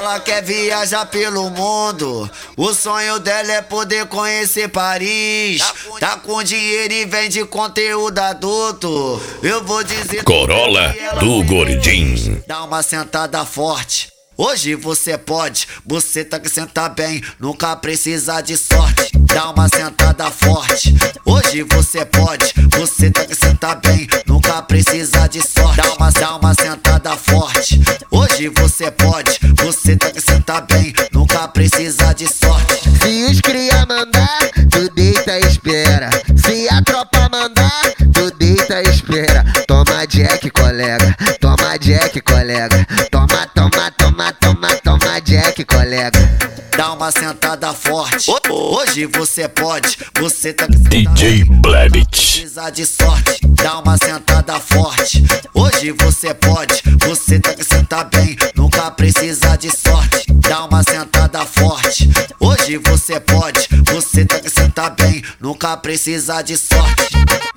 Ela quer viajar pelo mundo, o sonho dela é poder conhecer Paris. Tá com dinheiro e vende conteúdo adulto. Eu vou dizer Corolla do Gordinho. dá uma sentada forte. Hoje você pode, você tá que senta bem, nunca precisa de sorte. Dá uma sentada forte. Hoje você pode, você tá que senta bem, nunca precisa de sorte. Dá uma sentada forte. Hoje você pode, você tá que senta bem, nunca precisa de sorte. Se os cria mandar, tu deita e espera. Se a tropa mandar, tu deita e espera. Toma Jack, colega, toma Jack, colega. Toma, toma, toma, toma, toma Jack, colega. Dá uma sentada forte. Hoje você pode, você tá que senta DJ bem, Blebit. precisa de sorte. Dá uma sentada forte. Hoje você pode, você tá que senta bem, nunca precisa de sorte. Dá uma sentada forte. Hoje você pode, você tá que senta bem, nunca precisa de sorte.